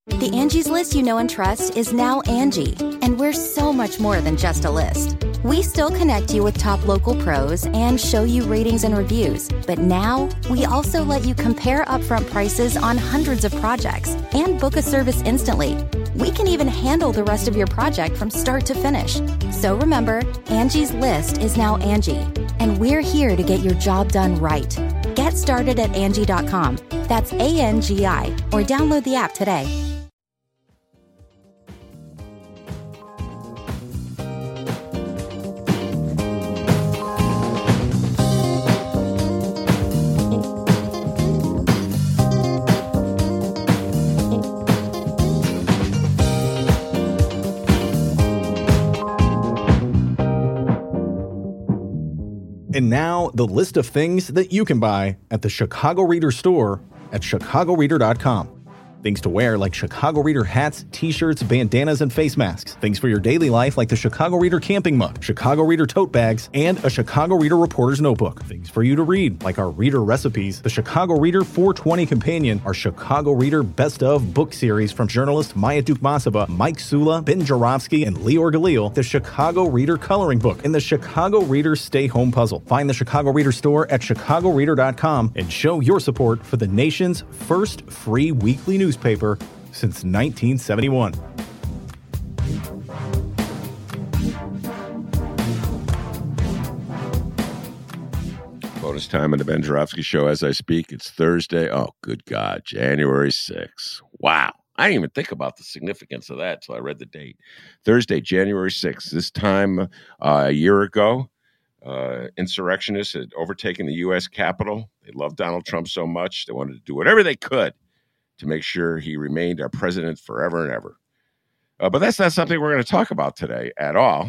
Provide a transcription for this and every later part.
The Angie's List you know and trust is now Angie, and we're so much more than just a list. We still connect you with top local pros and show you ratings and reviews, but now we also let you compare upfront prices on hundreds of projects and book a service instantly. We can even handle the rest of your project from start to finish. So remember, Angie's List is now Angie, and we're here to get your job done right. Get started at Angie.com. That's ANGI, or download the app today. And now, the list of things that you can buy at the Chicago Reader store at chicagoreader.com. Things to wear like Chicago Reader hats, t-shirts, bandanas, and face masks. Things for your daily life like the Chicago Reader camping mug, Chicago Reader tote bags, and a Chicago Reader reporter's notebook. Things for you to read like our Reader recipes, the Chicago Reader 420 Companion, our Chicago Reader Best of book series from journalists Maya Dukmasova, Mike Sula, Ben Jarofsky, and Lior Galil, the Chicago Reader coloring book, and the Chicago Reader Stay Home puzzle. Find the Chicago Reader store at chicagoreader.com and show your support for the nation's first free weekly newspaper since 1971. Bonus time on the Ben Jarofsky Show as I speak. It's Thursday. Oh, good God. January 6th. Wow. I didn't even think about the significance of that until I read the date. Thursday, January 6th. This time a year ago, insurrectionists had overtaken the U.S. Capitol. They loved Donald Trump so much, they wanted to do whatever they could to make sure he remained our president forever and ever. But that's not something we're going to talk about today at all.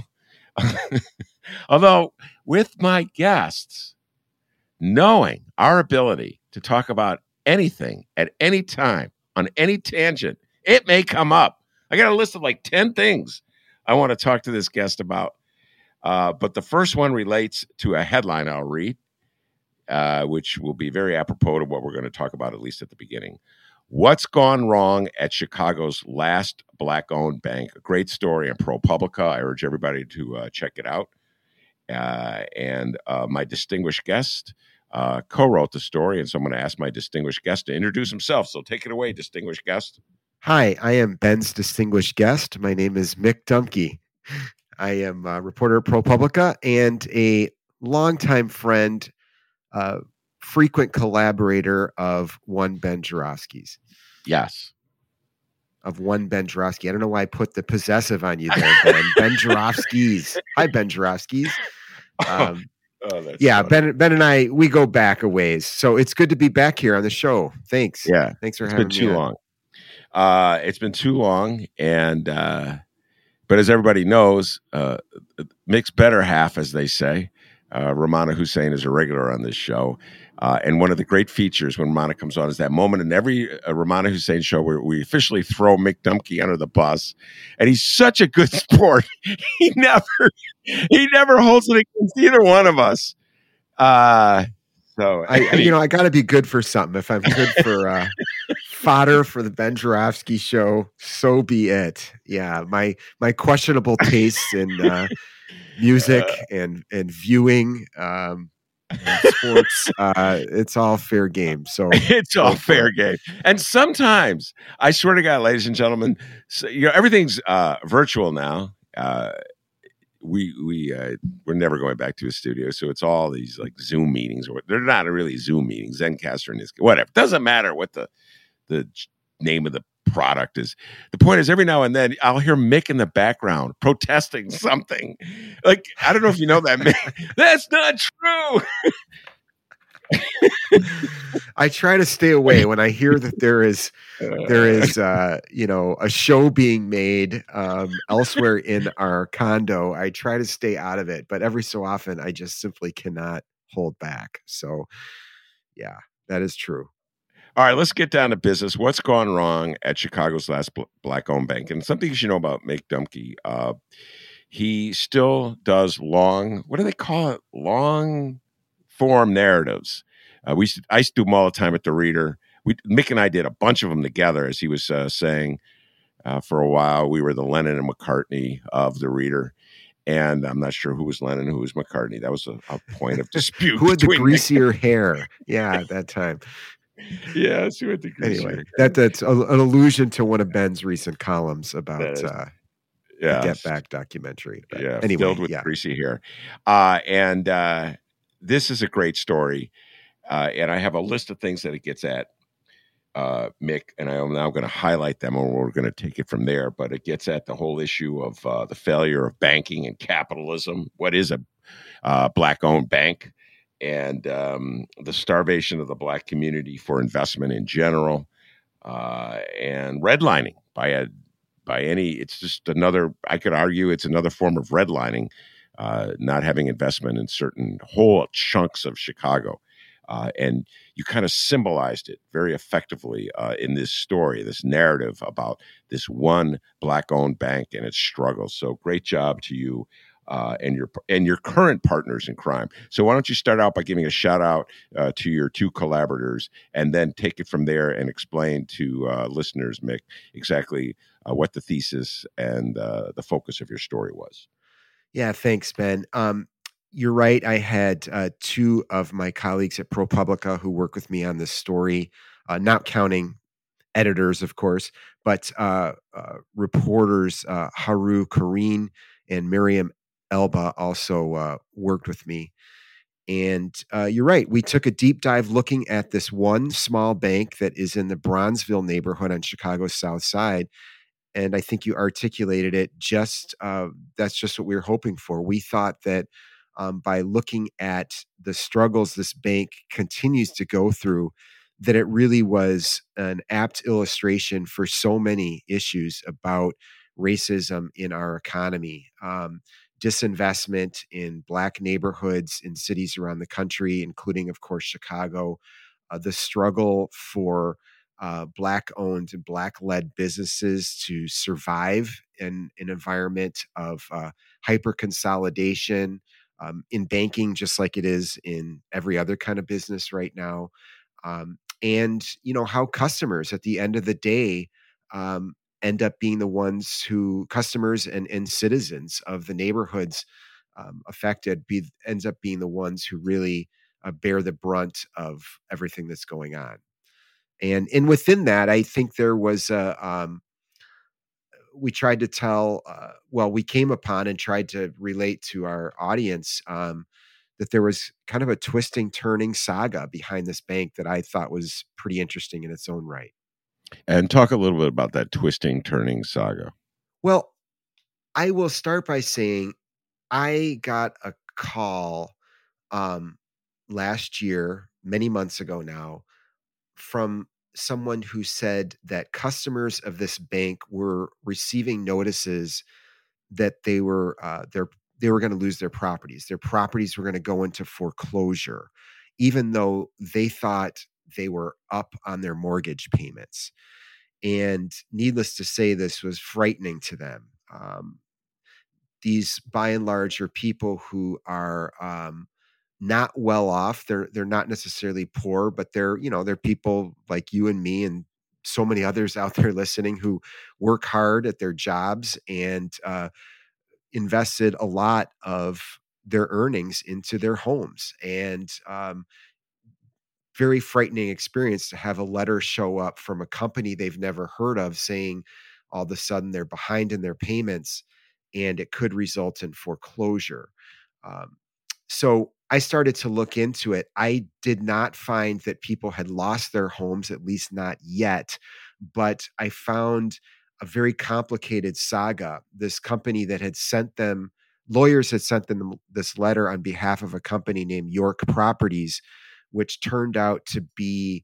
Although, with my guests, knowing our ability to talk about anything at any time on any tangent, it may come up. I got a list of like 10 things I want to talk to this guest about. But the first one relates to a headline I'll read, which will be very apropos to what we're going to talk about, at least at the beginning. What's gone wrong at Chicago's last Black-owned bank? A great story in ProPublica. I urge everybody to check it out. And my distinguished guest co-wrote the story, and so I'm going to ask my distinguished guest to introduce himself. So take it away, distinguished guest. Hi, I am Ben's distinguished guest. My name is Mick Dumke. I am a reporter at ProPublica and a longtime friend, frequent collaborator of One Ben Jarofsky's. Yes. Of One Ben Jarofsky. I don't know why I put the possessive on you there, Ben. Ben Jarofsky's. Hi, Ben Jarofsky's. Yeah, funny. Ben and I, we go back a ways. So it's good to be back here on the show. Thanks. Yeah. Thanks for having me. It's been too long. It's been too long. And, but as everybody knows, Mick's better half, as they say. Rummana Hussain is a regular on this show. And one of the great features when Rummana comes on is that moment in every Rummana Hussain show where we officially throw Mick Dumke under the bus. And he's such a good sport. He never holds it against either one of us. So I got to be good for something. If I'm good for fodder for the Ben Jarofsky Show, so be it. Yeah, my questionable tastes in music and viewing and sports, it's all fair game. So it's all fair game. And sometimes, I swear to God, ladies and gentlemen, everything's virtual now. We're never going back to a studio, so it's all these like Zoom meetings, or they're not really Zoom meetings. Zencastr and this, whatever. Doesn't matter what the name of the product is. The point is, every now and then I'll hear Mick in the background protesting something. Like, I don't know if you know that, Mick. That's not true. I try to stay away when I hear that there is a show being made elsewhere in our condo. I try to stay out of it, but every so often I just simply cannot hold back. So yeah, that is true. All right, let's get down to business. What's gone wrong at Chicago's last Black-owned bank? And something you should know about Mick Dumke, he still does long form narratives. I used to do them all the time at the Reader. Mick and I did a bunch of them together, as he was saying. For a while, we were the Lennon and McCartney of the Reader. And I'm not sure who was Lennon and who was McCartney. That was a point of dispute. Who had the greasier hair? Yeah, at that time. Yes, who had the greasier Anyway, hair. that's an allusion to one of Ben's recent columns about the Get Back documentary. But anyway, filled with greasy hair. And this is a great story. And I have a list of things that it gets at, Mick, and I'm now going to highlight them, or we're going to take it from there. But it gets at the whole issue of the failure of banking and capitalism. What is a Black-owned bank? And the starvation of the Black community for investment in general, and redlining by any. It's just another. I could argue it's another form of redlining, not having investment in certain whole chunks of Chicago. And you kind of symbolized it very effectively in this story, this narrative about this one Black-owned bank and its struggles. So great job to you and your current partners in crime. So why don't you start out by giving a shout out to your two collaborators, and then take it from there and explain to listeners, Mick, exactly what the thesis and the focus of your story was. Yeah, thanks, Ben. You're right. I had two of my colleagues at ProPublica who work with me on this story, not counting editors, of course, but reporters Haru Kareen and Miriam Elba also worked with me. And you're right. We took a deep dive looking at this one small bank that is in the Bronzeville neighborhood on Chicago's South Side. And I think you articulated it that's just what we were hoping for. We thought that by looking at the struggles this bank continues to go through, that it really was an apt illustration for so many issues about racism in our economy, disinvestment in Black neighborhoods in cities around the country, including, of course, Chicago, the struggle for Black-owned and Black-led businesses to survive in an environment of hyper-consolidation in banking, just like it is in every other kind of business right now. And, how customers at the end of the day end up being the ones who, customers and citizens of the neighborhoods affected, ends up being the ones who really bear the brunt of everything that's going on. And within that, I think there was we tried to tell, we came upon and tried to relate to our audience that there was kind of a twisting, turning saga behind this bank that I thought was pretty interesting in its own right. And talk a little bit about that twisting, turning saga. Well, I will start by saying I got a call last year, many months ago now, from someone who said that customers of this bank were receiving notices that they were going to lose their properties. Their properties were going to go into foreclosure, even though they thought they were up on their mortgage payments. And needless to say, this was frightening to them. These, by and large, are people who are not well off. They're not necessarily poor, but they're people like you and me and so many others out there listening who work hard at their jobs and invested a lot of their earnings into their homes. And very frightening experience to have a letter show up from a company they've never heard of saying all of a sudden they're behind in their payments and it could result in foreclosure. So I started to look into it. I did not find that people had lost their homes, at least not yet, but I found a very complicated saga. This company that had sent them, lawyers had sent them this letter on behalf of a company named York Properties, which turned out to be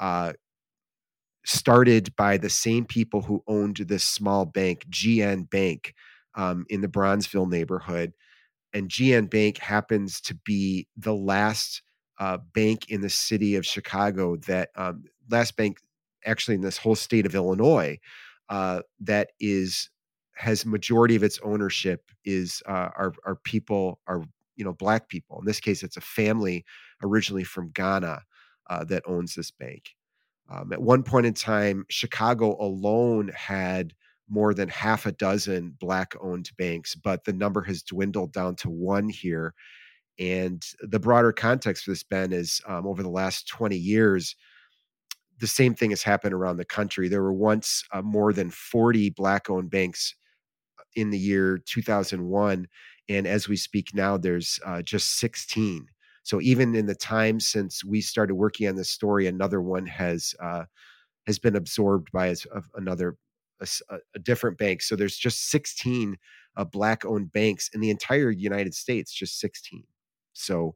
started by the same people who owned this small bank, GN Bank, in the Bronzeville neighborhood. And GN Bank happens to be the last bank in the city of Chicago, that last bank actually in this whole state of Illinois that has majority of its ownership is are people, are Black people. In this case, it's a family originally from Ghana that owns this bank. At one point in time, Chicago alone had more than half a dozen Black-owned banks, but the number has dwindled down to one here. And the broader context for this, Ben, is over the last 20 years, the same thing has happened around the country. There were once more than 40 Black-owned banks in the year 2001. And as we speak now, there's just 16. So even in the time since we started working on this story, another one has been absorbed by a different bank. So there's just 16 Black-owned banks in the entire United States, just 16. So,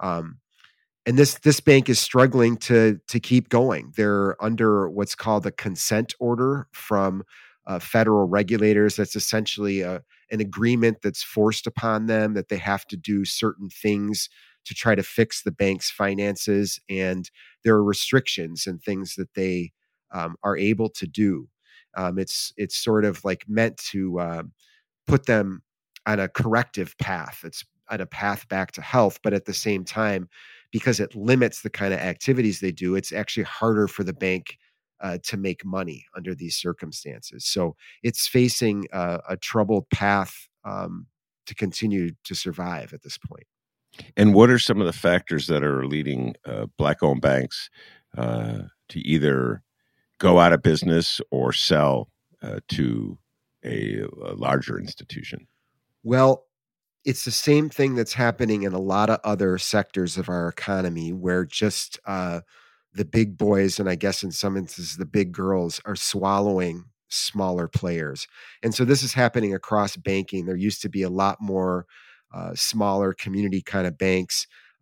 and this bank is struggling to keep going. They're under what's called a consent order from federal regulators. That's essentially an agreement that's forced upon them that they have to do certain things to try to fix the bank's finances, and there are restrictions and things that they are able to do. It's sort of like meant to put them on a corrective path. It's on a path back to health, but at the same time, because it limits the kind of activities they do, it's actually harder for the bank to make money under these circumstances. So it's facing a troubled path to continue to survive at this point. And what are some of the factors that are leading Black-owned banks to either go out of business or sell to a larger institution? Well, it's the same thing that's happening in a lot of other sectors of our economy, where just the big boys, and I guess in some instances the big girls, are swallowing smaller players. And so this is happening across banking. There used to be a lot more smaller community kind of banks.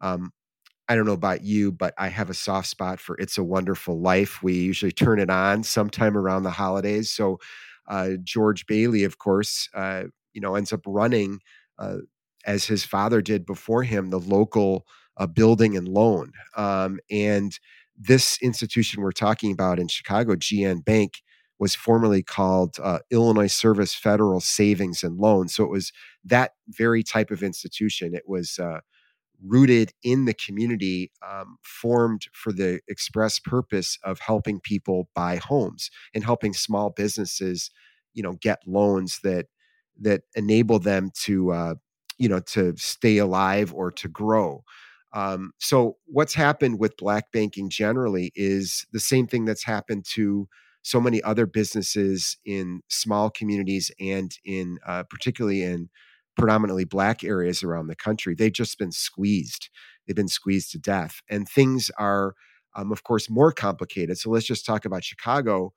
I don't know about you, but I have a soft spot for It's a Wonderful Life. We usually turn it on sometime around the holidays. So George Bailey, of course, ends up running, as his father did before him, the local building and loan. And this institution we're talking about in Chicago, GN Bank, was formerly called Illinois Service Federal Savings and Loan. So it was that very type of institution. It was rooted in the community, formed for the express purpose of helping people buy homes and helping small businesses, get loans that enable them to stay alive or to grow. So what's happened with Black banking generally is the same thing that's happened to so many other businesses in small communities and in particularly in predominantly Black areas around the country. They've just been squeezed. They've been squeezed to death. And things are, of course, more complicated. So let's just talk about Chicago.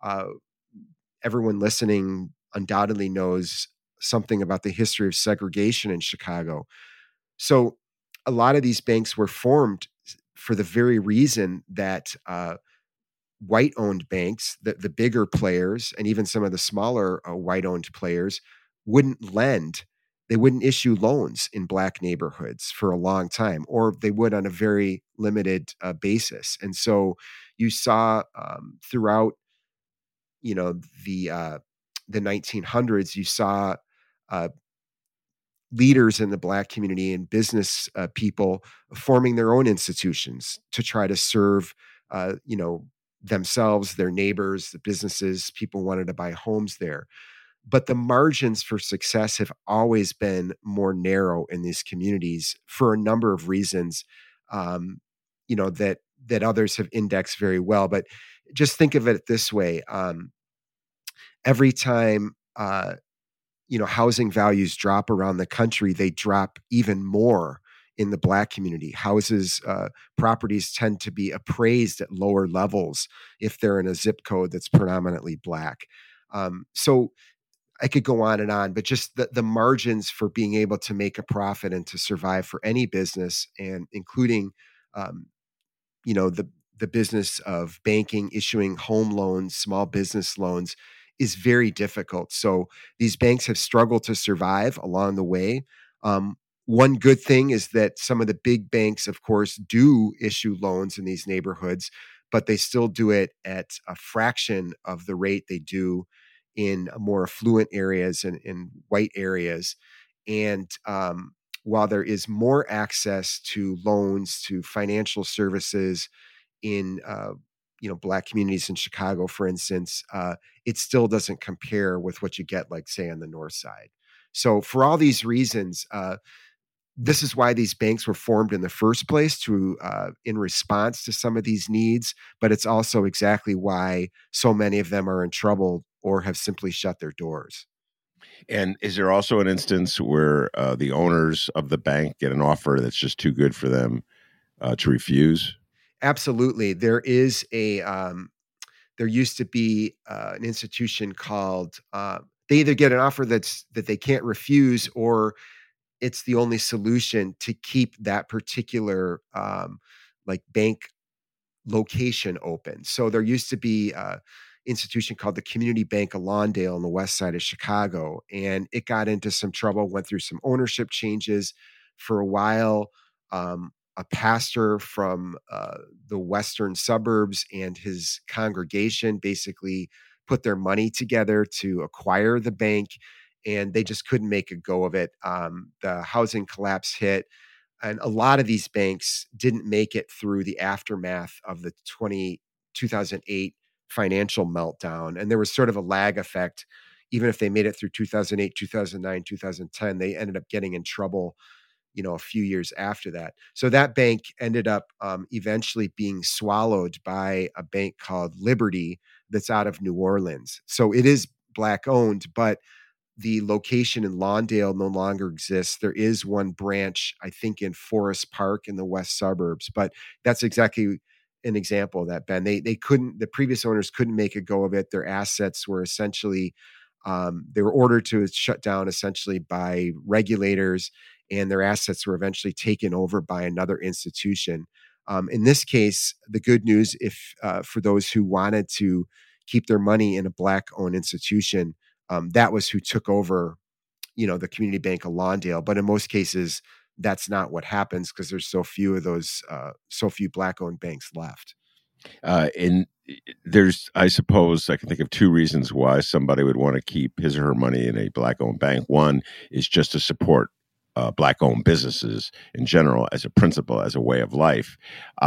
Everyone listening undoubtedly knows something about the history of segregation in Chicago. So a lot of these banks were formed for the very reason that white-owned banks, the bigger players, and even some of the smaller white-owned players wouldn't lend. They wouldn't issue loans in Black neighborhoods for a long time, or they would on a very limited basis. And so you saw throughout, the 1900s, you saw leaders in the Black community and business people forming their own institutions to try to serve, themselves, their neighbors, the businesses. People wanted to buy homes there. But the margins for success have always been more narrow in these communities for a number of reasons, that others have indexed very well. But just think of it this way. Every time, housing values drop around the country, they drop even more in the Black community. Properties tend to be appraised at lower levels if they're in a zip code that's predominantly Black. So I could go on, but just the margins for being able to make a profit and to survive for any business, and including, the business of banking, issuing home loans, small business loans, is very difficult. So these banks have struggled to survive along the way. One good thing is that some of the big banks, of course, do issue loans in these neighborhoods, but they still do it at a fraction of the rate they do in more affluent areas and in white areas. And while there is more access to loans, to financial services in Black communities in Chicago, for instance, it still doesn't compare with what you get, like, say, on the North Side. So for all these reasons, this is why these banks were formed in the first place, to in response to some of these needs. But it's also exactly why so many of them are in trouble or have simply shut their doors. And is there also an instance where the owners of the bank get an offer that's just too good for them to refuse? Absolutely. There used to be an institution called, they either get an offer that they can't refuse, or it's the only solution to keep that particular like bank location open. So there used to be a institution called the Community Bank of Lawndale on the west side of Chicago, and it got into some trouble, went through some ownership changes for a while. A pastor from the western suburbs and his congregation basically put their money together to acquire the bank, and they just couldn't make a go of it. The housing collapse hit, and a lot of these banks didn't make it through the aftermath of the 2008 financial meltdown. And there was sort of a lag effect. Even if they made it through 2008, 2009, 2010, they ended up getting in trouble, a few years after that. So that bank ended up eventually being swallowed by a bank called Liberty that's out of New Orleans. So it is Black owned, but the location in Lawndale no longer exists. There is one branch, I think, in Forest Park in the west suburbs, but that's exactly an example of that, Ben. The previous owners couldn't make a go of it. Their assets were essentially, they were ordered to shut down essentially by regulators, and their assets were eventually taken over by another institution. In this case, the good news, if for those who wanted to keep their money in a Black-owned institution, that was who took over, the Community Bank of Lawndale. But in most cases, that's not what happens because there's so few of those, so few Black-owned banks left. And there's, I suppose, I can think of two reasons why somebody would want to keep his or her money in a Black-owned bank. One is just to support Black-owned businesses in general as a principle, as a way of life.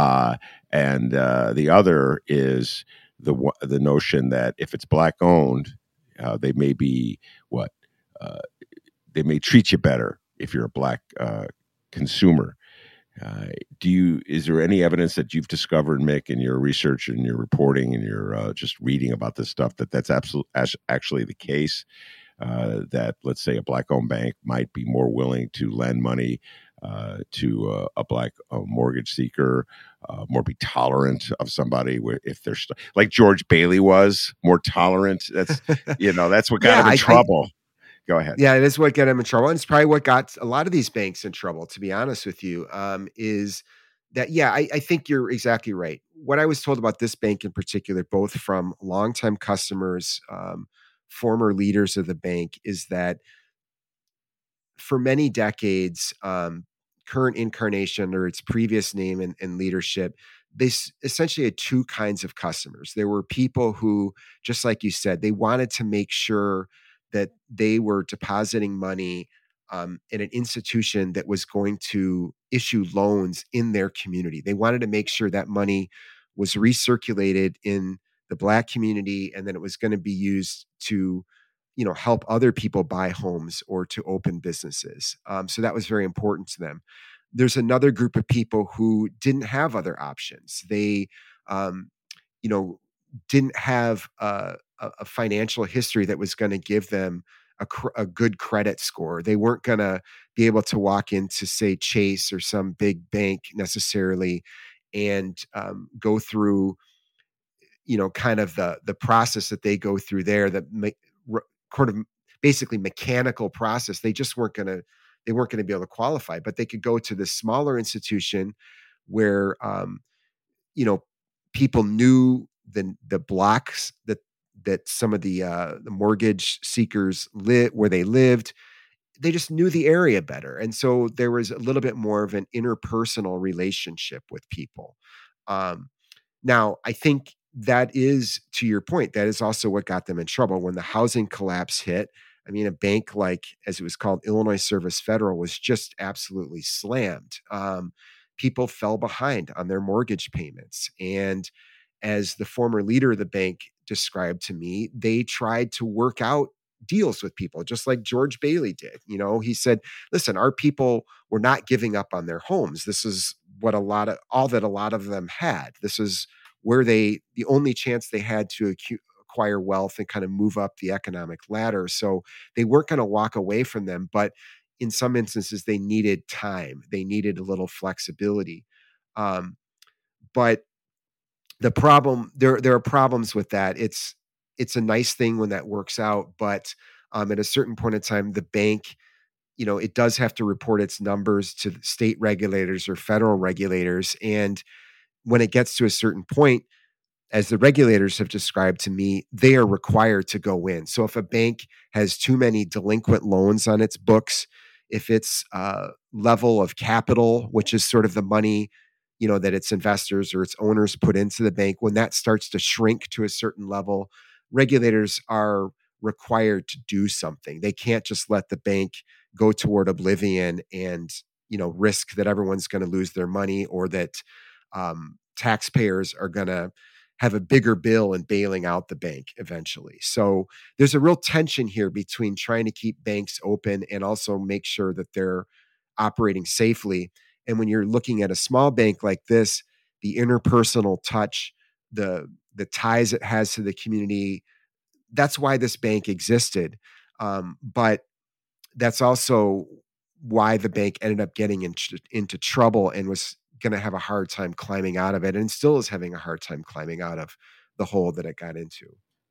And the other is the notion that if it's Black-owned, they may be they may treat you better if you're a Black consumer. Is there any evidence that you've discovered, Mick, in your research and your reporting and your just reading about this stuff, that's actually the case? That, let's say, a Black-owned bank might be more willing to lend money to a Black mortgage seeker, more be tolerant of somebody if they're like George Bailey was more tolerant. That's that's what got him in trouble. Go ahead. Yeah, it is what got him in trouble, and it's probably what got a lot of these banks in trouble. To be honest with you, is that I think you're exactly right. What I was told about this bank in particular, both from longtime customers, former leaders of the bank, is that for many decades, current incarnation or its previous name and leadership, they essentially had two kinds of customers. There were people who, just like you said, they wanted to make sure that they were depositing money in an institution that was going to issue loans in their community. They wanted to make sure that money was recirculated in the Black community, and then it was going to be used to help other people buy homes or to open businesses. So that was very important to them. There's another group of people who didn't have other options. They, didn't have a financial history that was going to give them a good credit score. They weren't going to be able to walk into, say, Chase or some big bank necessarily and go through, kind of the process that they go through there, kind of basically mechanical process. They just weren't going to be able to qualify, but they could go to this smaller institution where, people knew the blocks that some of the mortgage seekers where they lived. They just knew the area better. And so there was a little bit more of an interpersonal relationship with people. Now, I think that is, to your point, that is also what got them in trouble when the housing collapse hit. I mean, a bank like, as it was called, Illinois Service Federal, was just absolutely slammed. People fell behind on their mortgage payments. And as the former leader of the bank described to me, they tried to work out deals with people, just like George Bailey did. He said, listen, our people were not giving up on their homes. This is what all that a lot of them had. This is where the only chance they had to acquire wealth and kind of move up the economic ladder. So they weren't going to walk away from them, but in some instances they needed time. They needed a little flexibility. But the problem, there are problems with that. It's a nice thing when that works out, but at a certain point in time, the bank, it does have to report its numbers to state regulators or federal regulators. And when it gets to a certain point, as the regulators have described to me, they are required to go in. So if a bank has too many delinquent loans on its books, if its level of capital, which is sort of the money, that its investors or its owners put into the bank, when that starts to shrink to a certain level, regulators are required to do something. They can't just let the bank go toward oblivion and, risk that everyone's going to lose their money, or that taxpayers are going to have a bigger bill in bailing out the bank eventually. So there's a real tension here between trying to keep banks open and also make sure that they're operating safely. And when you're looking at a small bank like this, the interpersonal touch, the ties it has to the community, that's why this bank existed. But that's also why the bank ended up getting into trouble and was going to have a hard time climbing out of it, and still is having a hard time climbing out of the hole that it got into.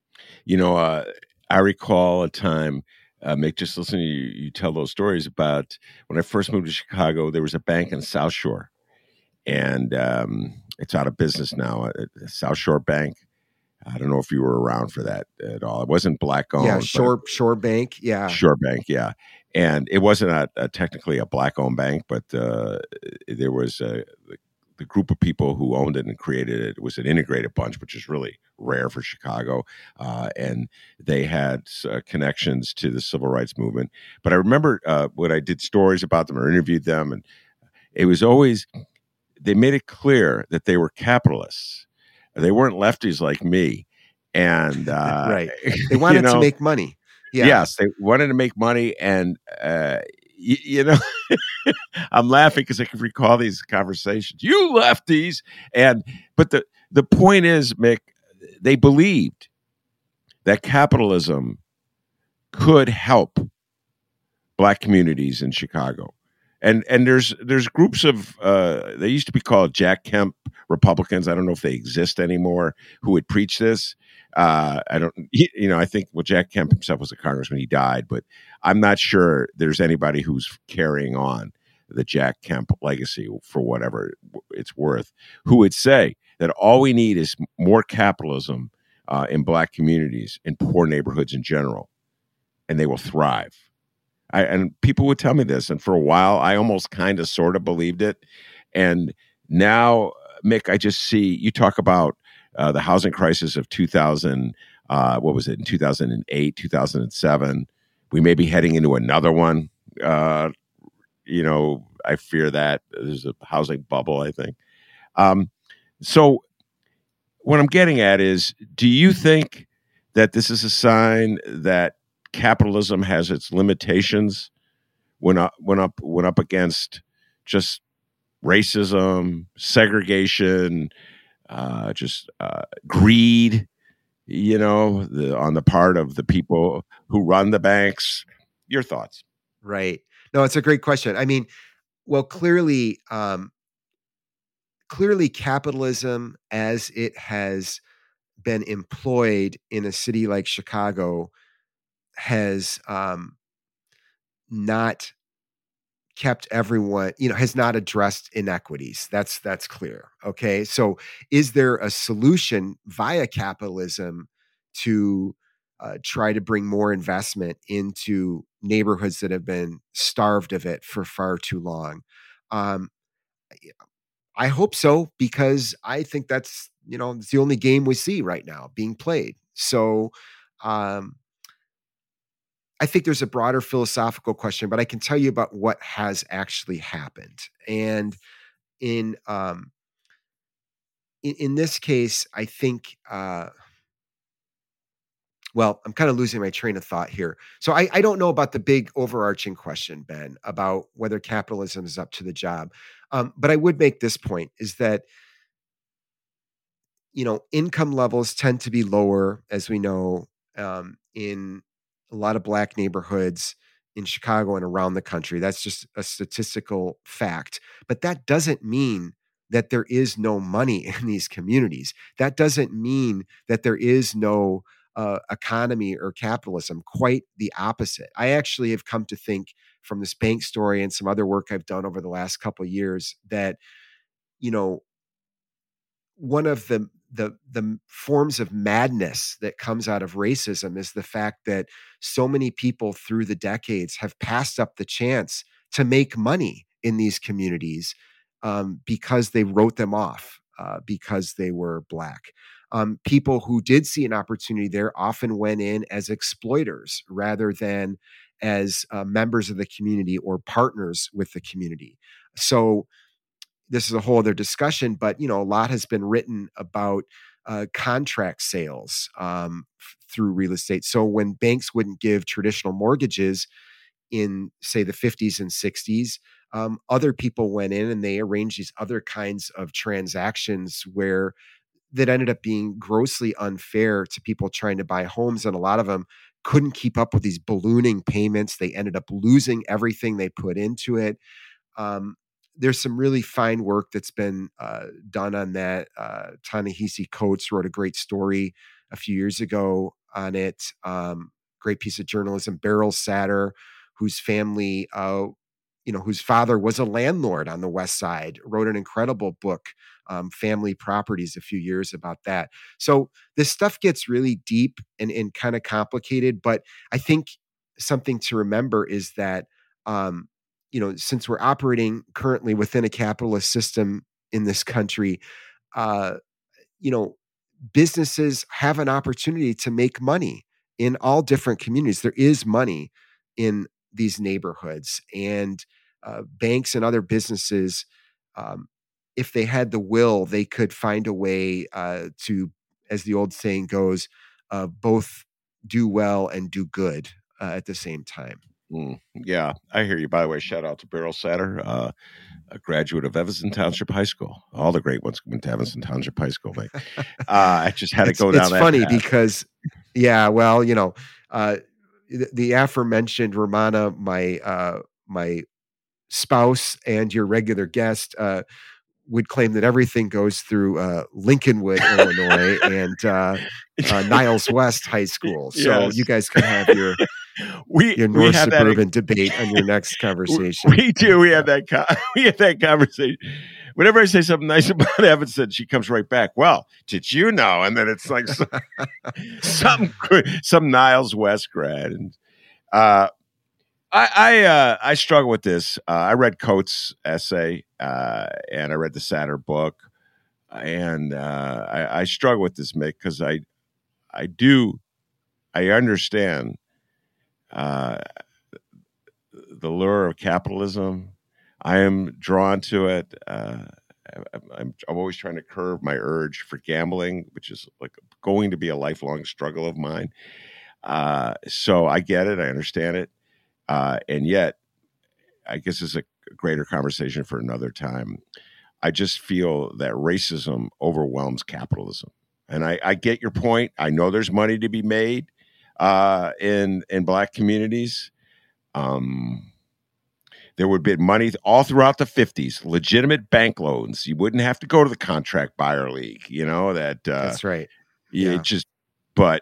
I recall a time, Mick, just listening to you tell those stories about when I first moved to Chicago. There was a bank in South Shore, and it's out of business now. South Shore Bank. I don't know if you were around for that at all. It wasn't black owned. Yeah, Shore Bank. Yeah, Shore Bank. Yeah, and it wasn't technically a black owned bank, but there was the group of people who owned it and created it. It was an integrated bunch, which is really rare for Chicago, and they had connections to the civil rights movement. But I remember when I did stories about them or interviewed them, and it was always, they made it clear that they were capitalists. They weren't lefties like me. And right. They wanted to make money. Yeah. Yes, they wanted to make money. And, I'm laughing because I can recall these conversations. You lefties. But the point is, Mick, they believed that capitalism could help Black communities in Chicago. And there's groups of they used to be called Jack Kemp Republicans. I don't know if they exist anymore, who would preach this. I think Jack Kemp himself was a congressman. He died, but I'm not sure there's anybody who's carrying on the Jack Kemp legacy for whatever it's worth, who would say that all we need is more capitalism in Black communities, in poor neighborhoods in general, and they will thrive. And people would tell me this, and for a while, I almost kind of sort of believed it. And now, Mick, I just see, you talk about the housing crisis of 2000, in 2008, 2007. We may be heading into another one. I fear that there's a housing bubble, I think. So what I'm getting at is, do you think that this is a sign that capitalism has its limitations when up against just racism, segregation, greed, on the part of the people who run the banks? Your thoughts? Right. No, it's a great question. I mean, well, clearly capitalism as it has been employed in a city like Chicago has not kept everyone, has not addressed inequities. That's clear. Okay. So is there a solution via capitalism to try to bring more investment into neighborhoods that have been starved of it for far too long? I hope so, because I think that's, it's the only game we see right now being played. So I think there's a broader philosophical question, but I can tell you about what has actually happened. And in in this case, I think, well, I'm kind of losing my train of thought here. So I don't know about the big overarching question, Ben, about whether capitalism is up to the job. But I would make this point is that, income levels tend to be lower, as we know, in a lot of Black neighborhoods in Chicago and around the country. That's just a statistical fact. But that doesn't mean that there is no money in these communities. That doesn't mean that there is no economy or capitalism. Quite the opposite. I actually have come to think from this bank story and some other work I've done over the last couple of years that, one of the forms of madness that comes out of racism is the fact that so many people through the decades have passed up the chance to make money in these communities because they wrote them off because they were Black. People who did see an opportunity there often went in as exploiters rather than as members of the community or partners with the community. So this is a whole other discussion, but a lot has been written about contract sales through real estate. So when banks wouldn't give traditional mortgages in, say, the 50s and 60s, other people went in and they arranged these other kinds of transactions that ended up being grossly unfair to people trying to buy homes, and a lot of them couldn't keep up with these ballooning payments. They ended up losing everything they put into it. There's some really fine work that's been done on that. Ta-Nehisi Coates wrote a great story a few years ago on it. Great piece of journalism. Beryl Satter, whose family, whose father was a landlord on the West Side, wrote an incredible book, Family Properties, a few years about that. So this stuff gets really deep and kind of complicated, but I think something to remember is that, since we're operating currently within a capitalist system in this country, businesses have an opportunity to make money in all different communities. There is money in these neighborhoods, and banks and other businesses, if they had the will, they could find a way to, as the old saying goes, both do well and do good at the same time. Yeah, I hear you. By the way, shout out to Beryl Satter, a graduate of Evanston Township High School. All the great ones went to Evanston Township High School. I just had to go down. It's that funny path. Because, well, the aforementioned Romana, my spouse and your regular guest, would claim that everything goes through Lincolnwood, Illinois, and Niles West High School. So Yes. You guys can have your North Suburban debate on your next conversation. We do. We had that conversation. Whenever I say something nice about Evanston, she comes right back. Well, did you know? And then it's like some Niles West grad. And I struggle with this. I read Coates' essay, and I read the Satter book, and I struggle with this, Mick, because I understand the lure of capitalism. I am drawn to it. I'm always trying to curb my urge for gambling, which is like going to be a lifelong struggle of mine. So I get it. I understand it. And yet, I guess it's a greater conversation for another time. I just feel that racism overwhelms capitalism. And I get your point. I know there's money to be made in Black communities. There would be money all throughout the 50s, legitimate bank loans. You wouldn't have to go to the contract buyer league, That's right. Yeah. But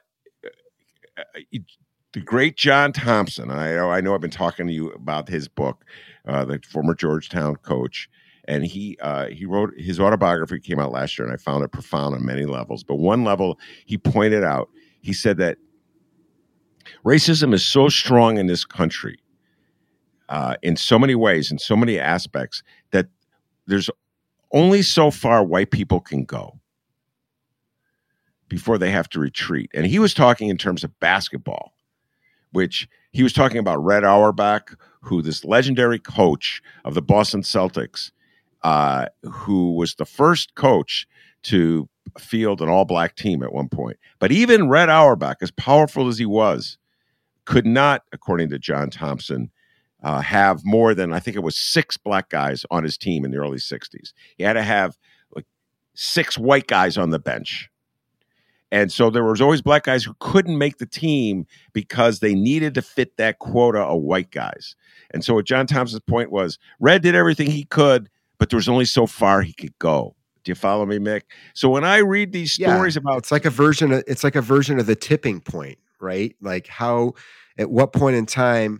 the great John Thompson, I know I've been talking to you about his book, the former Georgetown coach, and he wrote his autobiography, came out last year, and I found it profound on many levels. But one level he pointed out, he said that racism is so strong in this country, in so many ways, in so many aspects, that there's only so far white people can go before they have to retreat. And he was talking in terms of basketball, which he was talking about Red Auerbach, who this legendary coach of the Boston Celtics, who was the first coach to field an all-black team at one point. But even Red Auerbach, as powerful as he was, could not, according to John Thompson, have more than, I think it was 6 black guys on his team in the early 60s. He had to have like 6 white guys on the bench. And so there was always black guys who couldn't make the team because they needed to fit that quota of white guys. And so what John Thompson's point was, Red did everything he could, but there was only so far he could go. Do you follow me, Mick? So when I read these stories about, it's like a version of the tipping point, right? Like how, at what point in time,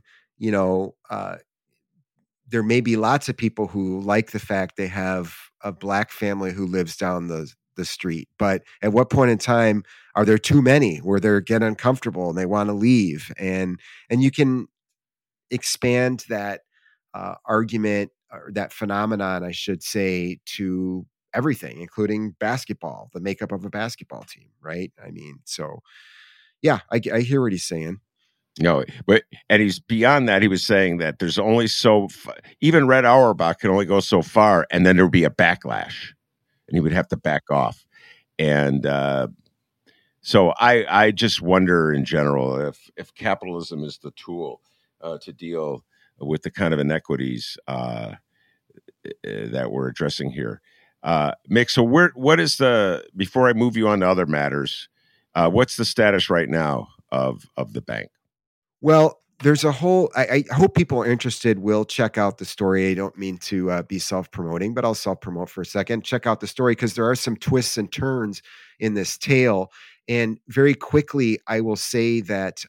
there may be lots of people who like the fact they have a black family who lives down the street, but at what point in time are there too many where they get uncomfortable and they want to leave? And you can expand that argument, or that phenomenon, I should say, to everything, including basketball, the makeup of a basketball team, right? I mean, so yeah, I hear what he's saying. No, but and he's beyond that. He was saying that there's only even Red Auerbach can only go so far, and then there would be a backlash, and he would have to back off. And so I just wonder in general if capitalism is the tool to deal with the kind of inequities that we're addressing here. Mick, so what is before I move you on to other matters, what's the status right now of the bank? Well, there's a whole, I hope people are interested will check out the story. I don't mean to be self-promoting, but I'll self-promote for a second. Check out the story because there are some twists and turns in this tale. And very quickly, I will say that,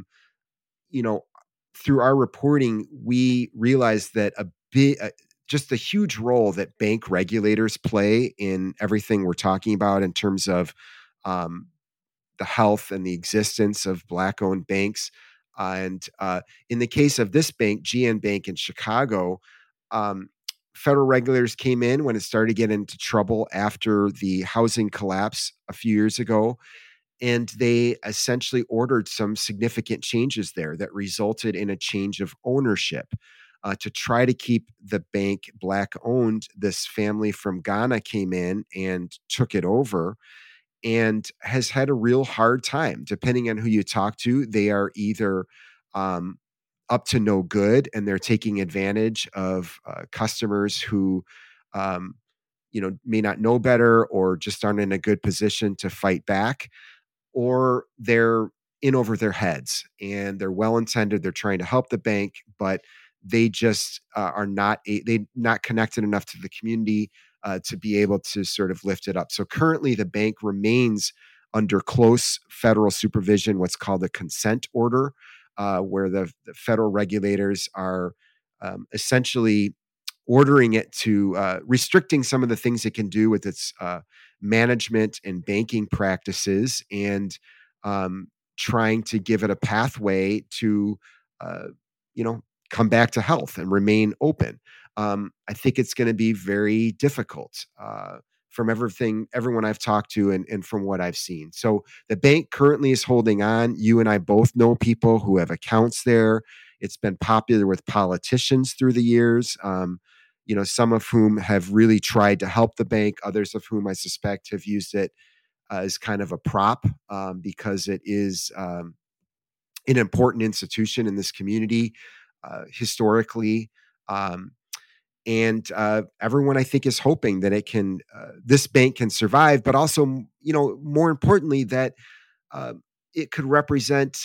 through our reporting, we realized that just a huge role that bank regulators play in everything we're talking about in terms of the health and the existence of Black-owned banks. And in the case of this bank, GN Bank in Chicago, federal regulators came in when it started to get into trouble after the housing collapse a few years ago. And they essentially ordered some significant changes there that resulted in a change of ownership to try to keep the bank Black-owned. This family from Ghana came in and took it over, and has had a real hard time. Depending on who you talk to, they are either up to no good and they're taking advantage of customers who, may not know better or just aren't in a good position to fight back, or they're in over their heads and they're well-intended. They're trying to help the bank, but they just are not connected enough to the community to be able to sort of lift it up. So currently the bank remains under close federal supervision, what's called a consent order, where the federal regulators are essentially ordering it to restricting some of the things it can do with its management and banking practices, and trying to give it a pathway to, come back to health and remain open. I think it's going to be very difficult from everyone I've talked to and from what I've seen. So the bank currently is holding on. You and I both know people who have accounts there. It's been popular with politicians through the years, some of whom have really tried to help the bank. Others of whom I suspect have used it as kind of a prop because it is an important institution in this community historically. And everyone, I think, is hoping that this bank can survive, but also, more importantly, that it could represent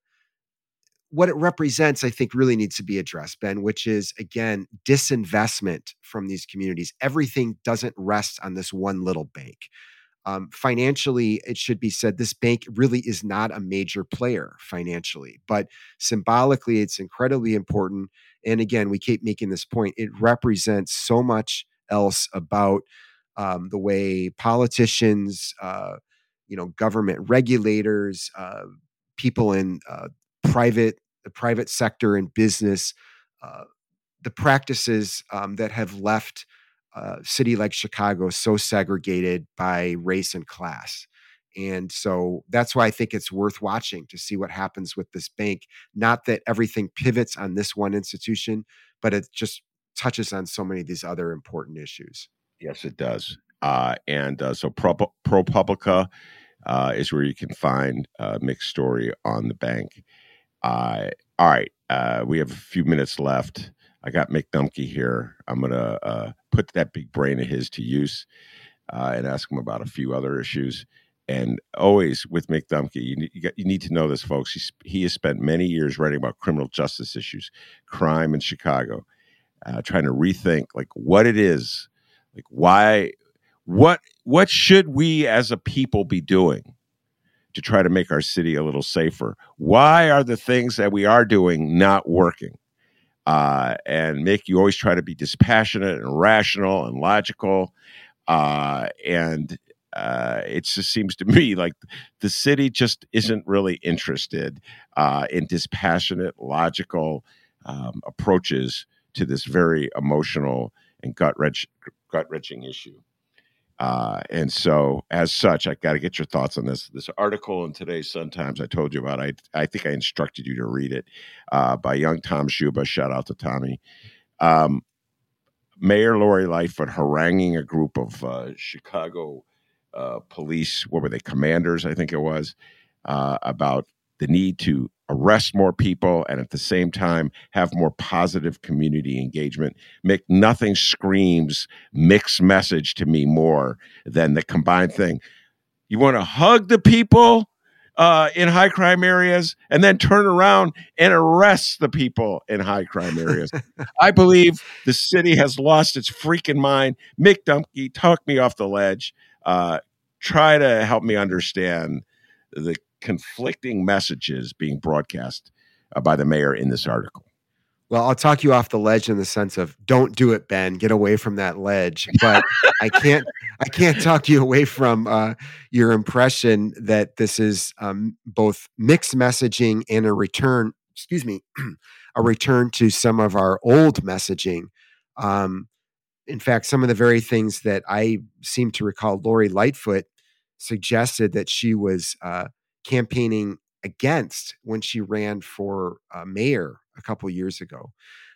what it represents. I think really needs to be addressed, Ben, which is, again, disinvestment from these communities. Everything doesn't rest on this one little bank. Financially, it should be said, this bank really is not a major player financially, but symbolically, it's incredibly important. And again, we keep making this point. It represents so much else about the way politicians, government regulators, people in the private sector and business, the practices that have left a city like Chicago so segregated by race and class. And so that's why I think it's worth watching to see what happens with this bank. Not that everything pivots on this one institution, but it just touches on so many of these other important issues. Yes, it does. So ProPublica is where you can find Mick's story on the bank. All right. We have a few minutes left. I got Mick Dumke here. I'm going to put that big brain of his to use and ask him about a few other issues. And always with Mick Dumke, you need to know this, folks. He has spent many years writing about criminal justice issues, crime in Chicago, trying to rethink like what it is, like why, what should we as a people be doing to try to make our city a little safer? Why are the things that we are doing not working? And Mick, you always try to be dispassionate and rational and logical. It just seems to me like the city just isn't really interested in dispassionate, logical approaches to this very emotional and gut-wrenching issue. And so, as such, I got to get your thoughts on this. This article in today's Sun-Times I told you about, I think I instructed you to read it, by young Tom Sciubba. Shout out to Tommy. Mayor Lori Lightfoot haranguing a group of Chicago police, what were they, commanders, I think it was, about the need to arrest more people and at the same time have more positive community engagement. Mick, nothing screams mixed message to me more than the combined thing. You want to hug the people in high crime areas and then turn around and arrest the people in high crime areas. I believe the city has lost its freaking mind. Mick Dumke, talk me off the ledge. Try to help me understand the conflicting messages being broadcast by the mayor in this article. Well, I'll talk you off the ledge in the sense of don't do it, Ben. Get away from that ledge. But I can't talk you away from your impression that this is both mixed messaging and a return to some of our old messaging. In fact, some of the very things that I seem to recall Lori Lightfoot suggested that she was campaigning against when she ran for mayor a couple years ago.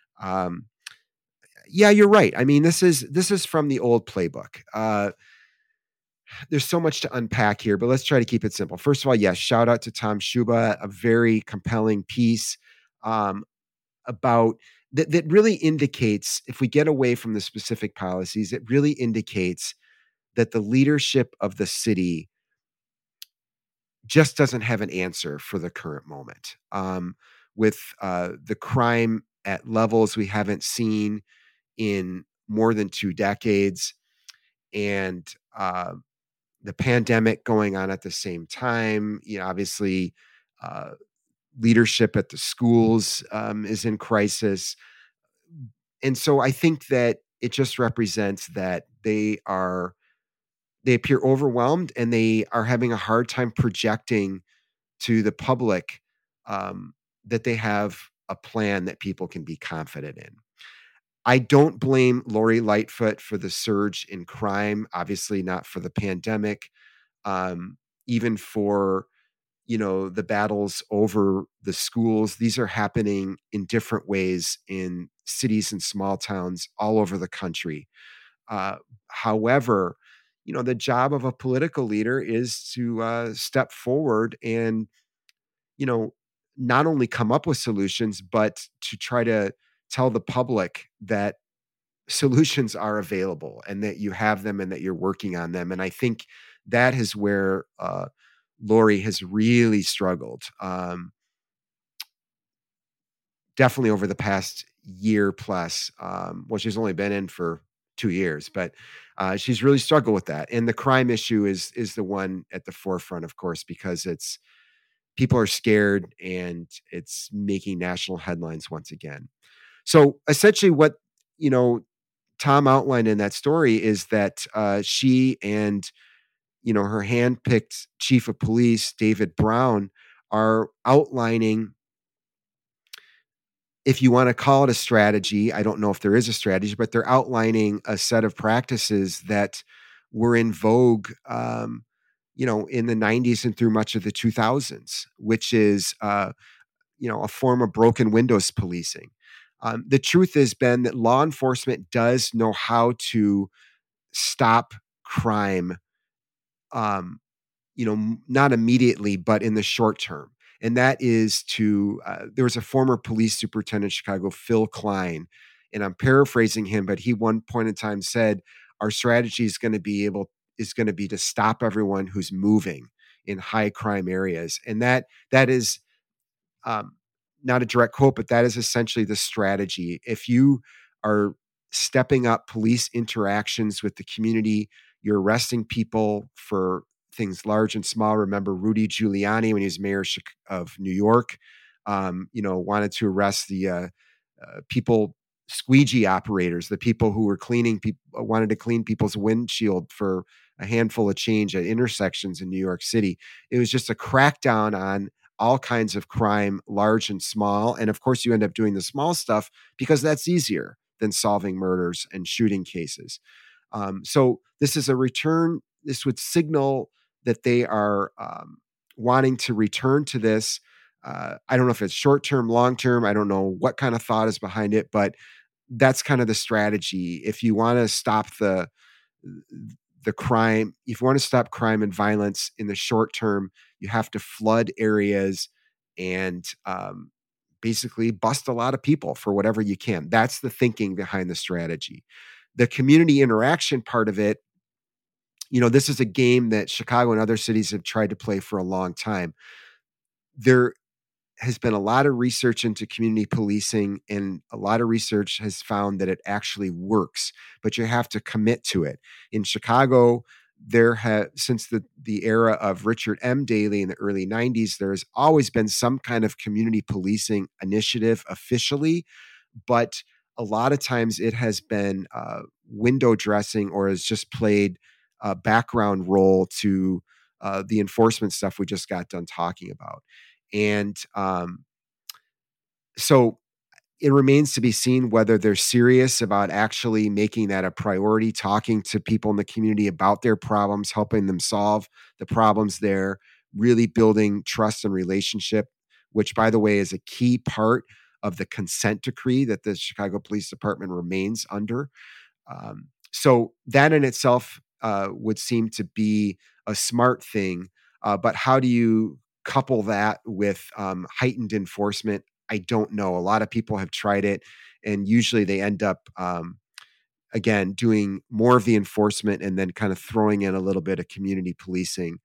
Yeah, you're right. I mean, this is from the old playbook. There's so much to unpack here, but let's try to keep it simple. First of all, yes, shout out to Tom Sciubba, a very compelling piece about that really indicates, if we get away from the specific policies, it really indicates that the leadership of the city just doesn't have an answer for the current moment. With the crime at levels we haven't seen in more than 2 decades, and the pandemic going on at the same time, obviously leadership at the schools is in crisis. And so I think that it just represents that they appear overwhelmed and they are having a hard time projecting to the public that they have a plan that people can be confident in. I don't blame Lori Lightfoot for the surge in crime, obviously not for the pandemic, even for, the battles over the schools. These are happening in different ways in cities and small towns all over the country. However, the job of a political leader is to step forward and, not only come up with solutions, but to try to tell the public that solutions are available and that you have them and that you're working on them. And I think that is where Lori has really struggled. Definitely over the past year plus. Well, she's only been in for 2 years, but she's really struggled with that. And the crime issue is the one at the forefront, of course, because people are scared and it's making national headlines once again. So essentially what, Tom outlined in that story is that she and, her handpicked chief of police, David Brown, are outlining, if you want to call it a strategy, I don't know if there is a strategy, but they're outlining a set of practices that were in vogue, in the 90s and through much of the 2000s, which is, a form of broken windows policing. The truth is, Ben, that law enforcement does know how to stop crime, not immediately, but in the short term. And that is there was a former police superintendent in Chicago, Phil Klein, and I'm paraphrasing him, but he one point in time said, our strategy is going to be to stop everyone who's moving in high crime areas. And that is not a direct quote, but that is essentially the strategy. If you are stepping up police interactions with the community, you're arresting people for things large and small. Remember Rudy Giuliani, when he was mayor of New York, wanted to arrest the people, squeegee operators, the people who were wanted to clean people's windshield for a handful of change at intersections in New York City. It was just a crackdown on all kinds of crime, large and small. And of course, you end up doing the small stuff because that's easier than solving murders and shooting cases. So this is a return. This would signal that they are wanting to return to this. I don't know if it's short-term, long-term. I don't know what kind of thought is behind it, but that's kind of the strategy. If you want to stop the crime, if you want to stop crime and violence in the short term, you have to flood areas and basically bust a lot of people for whatever you can. That's the thinking behind the strategy. The community interaction part of it, this is a game that Chicago and other cities have tried to play for a long time. There has been a lot of research into community policing, and a lot of research has found that it actually works, but you have to commit to it. In Chicago, since the era of Richard M. Daley in the early 90s, there has always been some kind of community policing initiative officially, but a lot of times it has been window dressing or has just played a background role to the enforcement stuff we just got done talking about. And so it remains to be seen whether they're serious about actually making that a priority, talking to people in the community about their problems, helping them solve the problems there, really building trust and relationship, which, by the way, is a key part of the consent decree that the Chicago Police Department remains under. So that in itself would seem to be a smart thing. But how do you couple that with heightened enforcement? I don't know. A lot of people have tried it, and usually they end up, again, doing more of the enforcement and then kind of throwing in a little bit of community policing,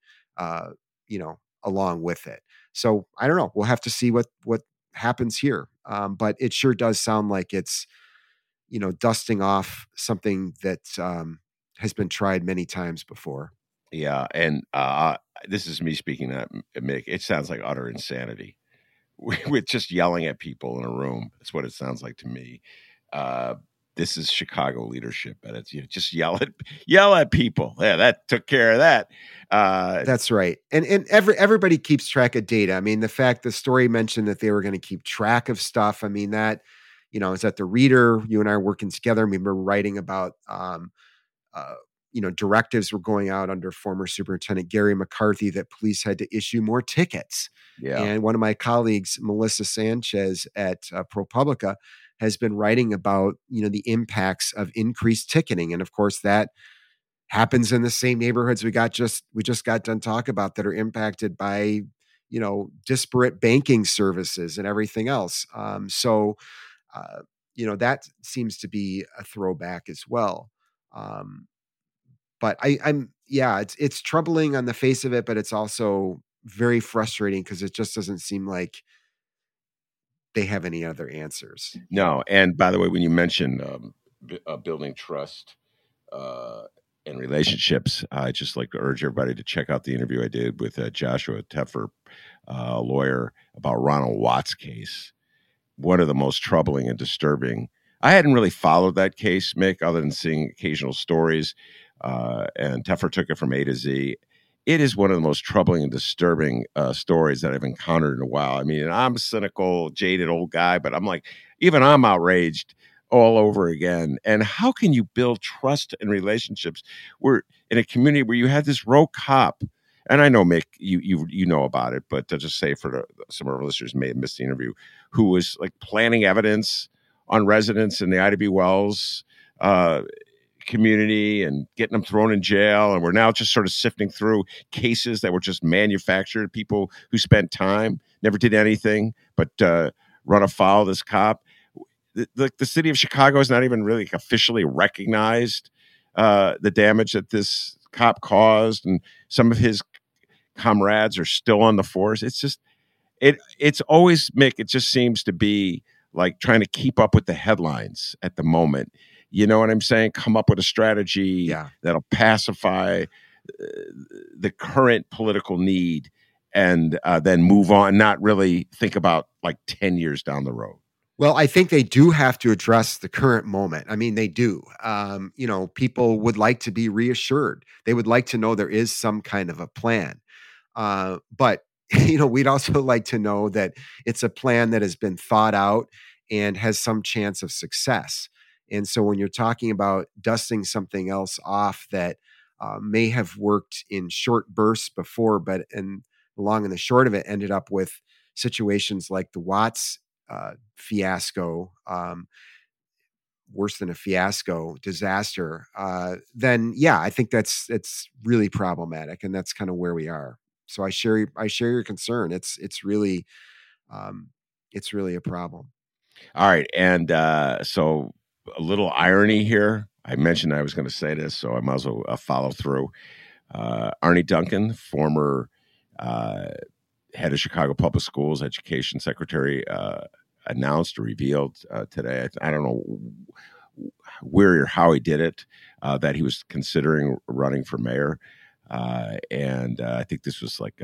along with it. So I don't know. We'll have to see what happens here. But it sure does sound like it's, dusting off something that has been tried many times before. Yeah, and this is me speaking. Mick, it sounds like utter insanity. With just yelling at people in a room. That's what it sounds like to me. This is Chicago leadership, and it's just yell at people. Yeah, that took care of that. That's right. And everybody keeps track of data. I mean, the story mentioned that they were going to keep track of stuff. I mean, that, it's at the Reader. You and I are working together. We were writing about, directives were going out under former Superintendent Gary McCarthy that police had to issue more tickets. Yeah. And one of my colleagues, Melissa Sanchez at ProPublica, has been writing about, the impacts of increased ticketing. And of course, that happens in the same neighborhoods we just got done talking about that are impacted by, disparate banking services and everything else. So that seems to be a throwback as well. But it's troubling on the face of it, but it's also very frustrating because it just doesn't seem like they have any other answers. No. And by the way, when you mentioned building trust and relationships, I just like to urge everybody to check out the interview I did with Joshua Teffer, a lawyer, about Ronald Watts' case. One of the most troubling and disturbing. I hadn't really followed that case, Mick, other than seeing occasional stories. And Teffer took it from A to Z. It is one of the most troubling and disturbing stories that I've encountered in a while. I mean, I'm a cynical, jaded old guy, but I'm like, even I'm outraged all over again. And how can you build trust and relationships where in a community where you had this rogue cop? And I know, Mick, you know about it, but to just say for some of our listeners may have missed the interview, who was like planting evidence on residents in the Ida B. Wells community and getting them thrown in jail. And we're now just sort of sifting through cases that were just manufactured, people who spent time, never did anything but run afoul of this cop. The city of Chicago has not even really officially recognized the damage that this cop caused, and some of his comrades are still on the force. It's just, it's always, Mick, it just seems to be like trying to keep up with the headlines at the moment. You know what I'm saying? Come up with a strategy that'll pacify the current political need, and then move on, not really think about like 10 years down the road. Well, I think they do have to address the current moment. I mean, they do. People would like to be reassured. They would like to know there is some kind of a plan. But we'd also like to know that it's a plan that has been thought out and has some chance of success. And so when you're talking about dusting something else off that may have worked in short bursts before, but the long and the short of it ended up with situations like the Watts fiasco, worse than a fiasco, disaster, then I think it's really problematic, and that's kind of where we are. So I share your concern. It's really a problem. All right, and so a little irony here. I mentioned I was going to say this, so I might as well follow through. Arne Duncan, former head of Chicago Public Schools education secretary, announced or revealed today, I don't know where or how he did it, that he was considering running for mayor. And I think this was like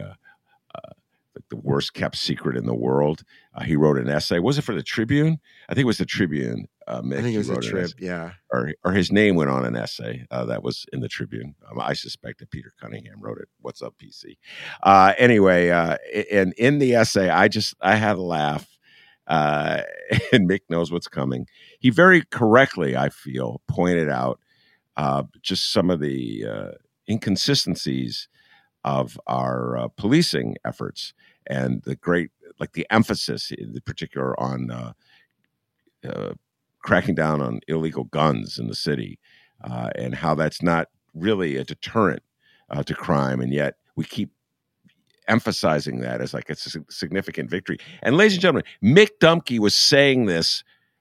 the worst kept secret in the world. He wrote an essay. Was it for the Tribune? I think it was the Tribune. Mick, I think it was the Trib, yeah. Or his name went on an essay that was in the Tribune. I suspect that Peter Cunningham wrote it. What's up, PC? Anyway, and in the essay, I had a laugh. And Mick knows what's coming. He very correctly, I feel, pointed out just some of the inconsistencies of our policing efforts, and the emphasis in particular on cracking down on illegal guns in the city, and how that's not really a deterrent to crime, and yet we keep emphasizing that as like it's a significant victory. And ladies and gentlemen, Mick Dumke was saying this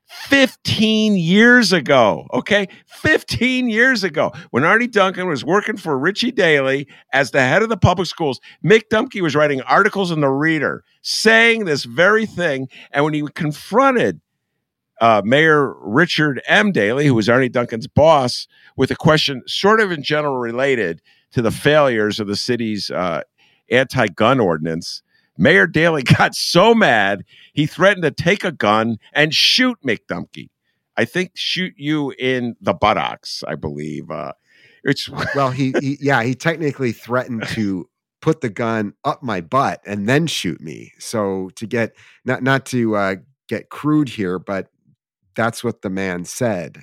15 years ago, okay? 15 years ago, when Arne Duncan was working for Richie Daley as the head of the public schools, Mick Dumke was writing articles in the Reader saying this very thing. And when he confronted Mayor Richard M. Daley, who was Arne Duncan's boss, with a question sort of in general related to the failures of the city's anti-gun ordinance, Mayor Daley got so mad he threatened to take a gun and shoot Mick Dumke. I think shoot you in the buttocks, I believe. Well, he technically threatened to put the gun up my butt and then shoot me. So to get not to get crude here, but that's what the man said.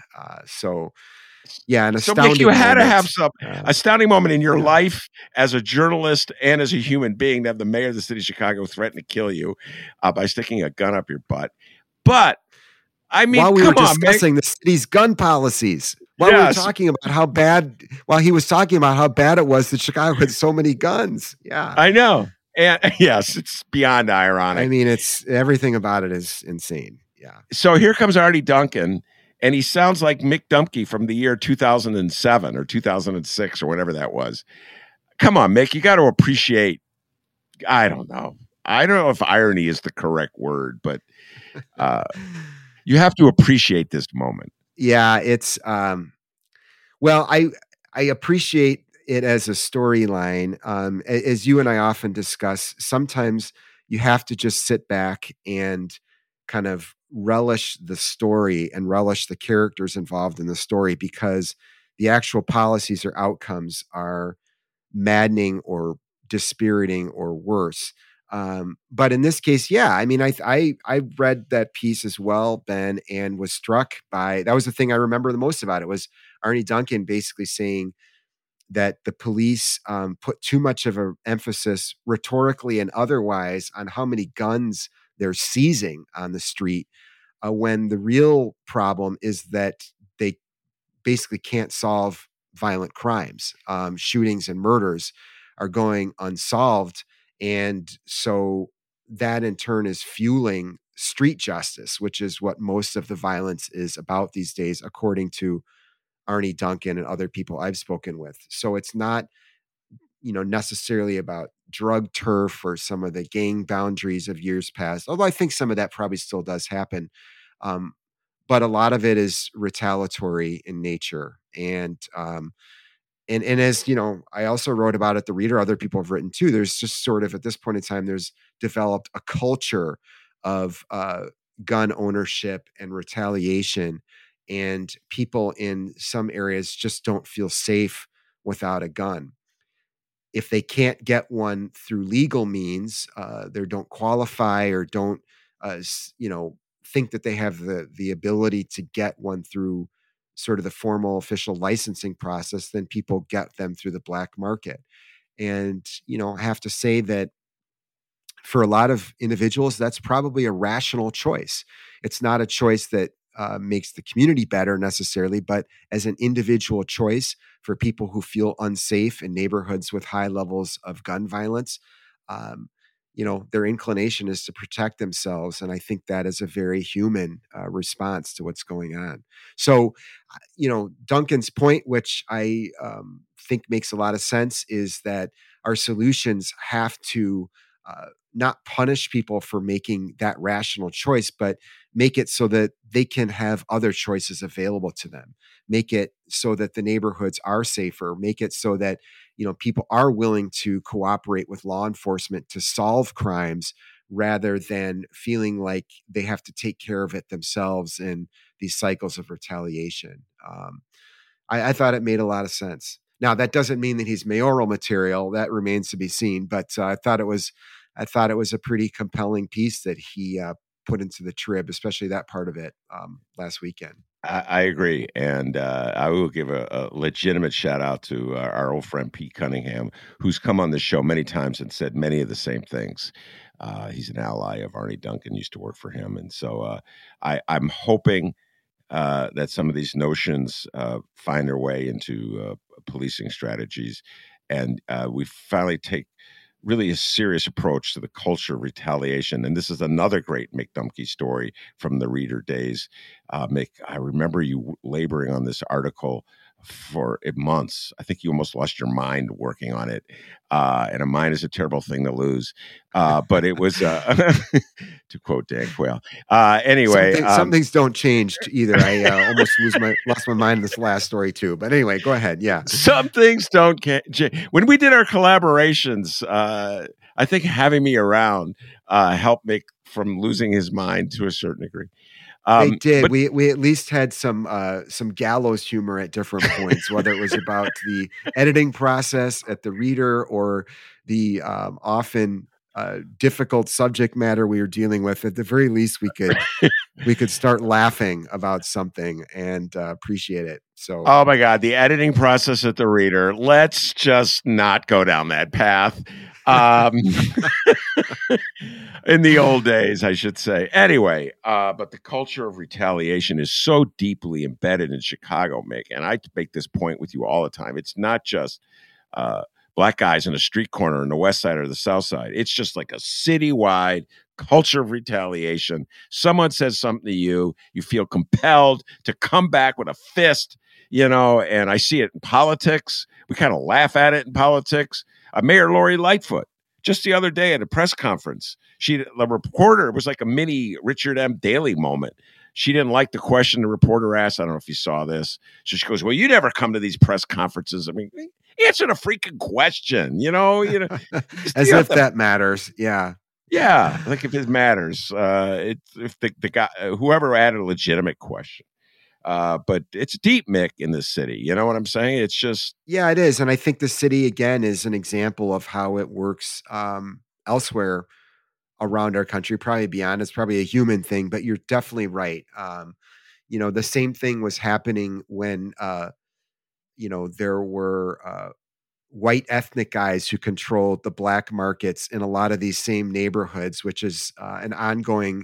An astounding Mick, you had moment. to have some astounding moment in your life as a journalist and as a human being to have the mayor of the city of Chicago threaten to kill you by sticking a gun up your butt. But I mean, while we were discussing Mick, the city's gun policies, while we were talking about how bad, while he was talking about how bad it was that Chicago had so many guns. Yeah, I know. And yes, it's beyond ironic. I mean, it's everything about it is insane. Yeah. So here comes Arne Duncan. And he sounds like Mick Dumke from the year 2007 or 2006 or whatever that was. Come on, Mick, you got to appreciate, I don't know if irony is the correct word, but you have to appreciate this moment. Yeah, it's, well, I appreciate it as a storyline. As you and I often discuss, sometimes you have to just sit back and kind of relish the story and relish the characters involved in the story, because the actual policies or outcomes are maddening or dispiriting or worse. But in this case, I mean, I read that piece as well, Ben, and was struck by, that was the thing I remember the most about it, was Arne Duncan basically saying that the police put too much of an emphasis rhetorically and otherwise on how many guns they're seizing on the street, when the real problem is that they basically can't solve violent crimes. Shootings and murders are going unsolved. And so that in turn is fueling street justice, which is what most of the violence is about these days, according to Arnie Duncan and other people I've spoken with. So it's not, necessarily about drug turf or some of the gang boundaries of years past, although I think some of that probably still does happen. But a lot of it is retaliatory in nature. And as I also wrote about it, the Reader, other people have written too, there's just sort of, at this point in time, there's developed a culture of gun ownership and retaliation, and people in some areas just don't feel safe without a gun. If they can't get one through legal means, they don't qualify or don't, think that they have the ability to get one through sort of the formal official licensing process, then people get them through the black market. And, I have to say that for a lot of individuals, that's probably a rational choice. It's not a choice that makes the community better necessarily, but as an individual choice for people who feel unsafe in neighborhoods with high levels of gun violence, their inclination is to protect themselves. And I think that is a very human response to what's going on. So, Duncan's point, which I think makes a lot of sense, is that our solutions have to not punish people for making that rational choice, but make it so that they can have other choices available to them. Make it so that the neighborhoods are safer. Make it so that, people are willing to cooperate with law enforcement to solve crimes rather than feeling like they have to take care of it themselves in these cycles of retaliation. I thought it made a lot of sense. Now, that doesn't mean that he's mayoral material. That remains to be seen. But I thought it was a pretty compelling piece that he put into the Trib, especially that part of it last weekend. I agree. And I will give a legitimate shout out to our old friend Pete Cunningham, who's come on the show many times and said many of the same things. He's an ally of Arnie Duncan, used to work for him. And so I'm hoping that some of these notions find their way into policing strategies. And we finally take really a serious approach to the culture of retaliation. And this is another great Mick Dumke story from the Reader days. Mick, I remember you laboring on this article for months. I think you almost lost your mind working on it. And a mind is a terrible thing to lose. But it was, to quote Dan Quayle. Anyway. Some things don't change either. I almost lost my mind in this last story too. But anyway, go ahead. Yeah. Some things don't change. When we did our collaborations, I think having me around helped Mick from losing his mind to a certain degree. They did. We at least had some gallows humor at different points, whether it was about the editing process at the Reader or the often difficult subject matter we were dealing with. At the very least, we could start laughing about something and appreciate it. So, oh my God, the editing process at the Reader. Let's just not go down that path. In the old days, I should say. Anyway, but the culture of retaliation is so deeply embedded in Chicago, Mick, and I make this point with you all the time. It's not just black guys in a street corner in the west side or the south side. It's just like a citywide culture of retaliation. Someone says something to you, you feel compelled to come back with a fist, and I see it in politics. We kind of laugh at it in politics. Mayor Lori Lightfoot, just the other day at a press conference, the reporter, it was like a mini Richard M. Daley moment. She didn't like the question the reporter asked. I don't know if you saw this. So she goes, well, you never come to these press conferences. I mean, answer the freaking question, as if that matters. Yeah. Yeah. Like if it matters, if the guy, whoever added a legitimate question. But it's deep, Mick, in this city. You know what I'm saying? It's just... Yeah, it is. And I think the city, again, is an example of how it works elsewhere around our country, probably beyond. It's probably a human thing, but you're definitely right. The same thing was happening when, there were white ethnic guys who controlled the black markets in a lot of these same neighborhoods, which is an ongoing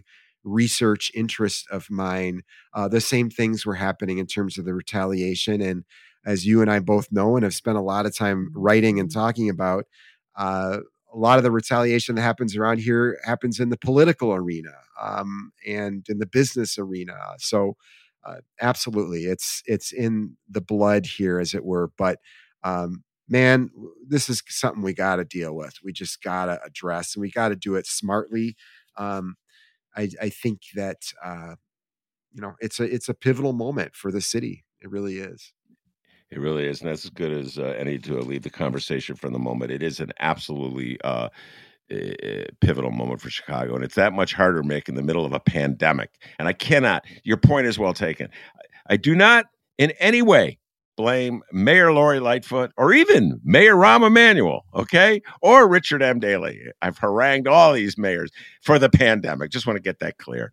research interest of mine. The same things were happening in terms of the retaliation. And as you and I both know, and have spent a lot of time writing and talking about, a lot of the retaliation that happens around here happens in the political arena, and in the business arena. So absolutely, it's in the blood here, as it were. But man, this is something we got to deal with. We just got to address, and we got to do it smartly. I think that it's a pivotal moment for the city. It really is. It really is, and that's as good as any to lead the conversation from the moment. It is an absolutely pivotal moment for Chicago, and it's that much harder, Mick, in the middle of a pandemic. And I cannot. Your point is well taken. I do not in any way blame Mayor Lori Lightfoot or even Mayor Rahm Emanuel, okay, or Richard M. Daley. I've harangued all these mayors for the pandemic. Just want to get that clear.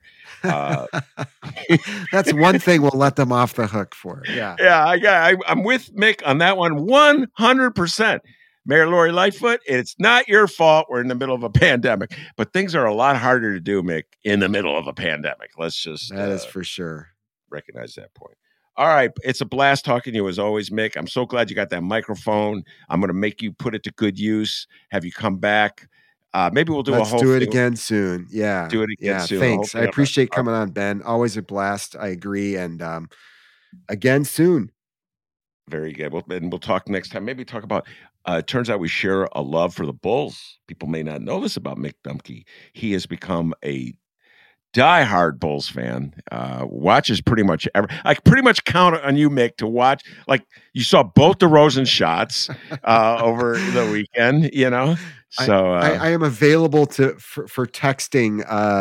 That's one thing we'll let them off the hook for. Yeah. I'm with Mick on that one 100%. Mayor Lori Lightfoot, it's not your fault. We're in the middle of a pandemic, but things are a lot harder to do, Mick, in the middle of a pandemic. Let's just that is for sure. Recognize that point. All right. It's a blast talking to you as always, Mick. I'm so glad you got that microphone. I'm going to make you put it to good use, have you come back. Maybe we'll do Let's a whole do it thing. again soon. Yeah. Do it again soon. Thanks. I appreciate coming on, Ben. Always a blast. I agree. And again soon. Very good. We'll talk next time. Maybe talk about, it turns out we share a love for the Bulls. People may not know this about Mick Dumke. He has become a diehard Bulls fan, watches pretty much I pretty much count on you, Mick, to watch. Like, you saw both DeRozan shots over the weekend, you know. So I am available for texting,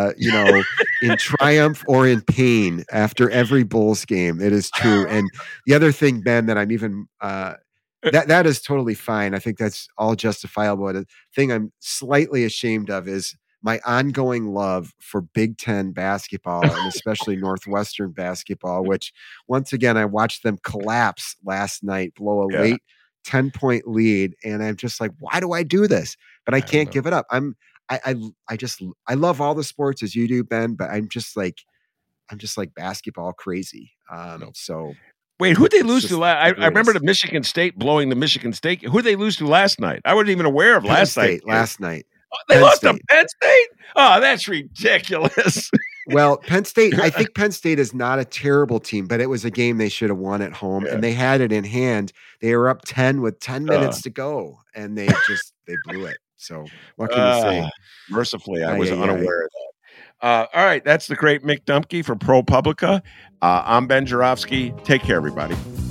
in triumph or in pain after every Bulls game. It is true. And the other thing, Ben, that I'm even that is totally fine. I think that's all justifiable. The thing I'm slightly ashamed of is my ongoing love for Big Ten basketball, and especially Northwestern basketball, which once again, I watched them collapse last night, blow a late 10-point lead. And I'm just like, why do I do this? But I can't give it up. I love all the sports as you do, Ben, but I'm just like basketball crazy. So wait, who'd they lose to last? I remember the Michigan State blowing the Michigan State. Who'd they lose to last night? I wasn't even aware of last night. Last night. They lost to Penn State? Oh, that's ridiculous. Well, Penn State, I think Penn State is not a terrible team, but it was a game they should have won at home, and they had it in hand. They were up 10 with 10 minutes to go, and they blew it. So what can you say? Mercifully, I was unaware of that. All right, that's the great Mick Dumke for ProPublica. I'm Ben Joravsky. Take care, everybody.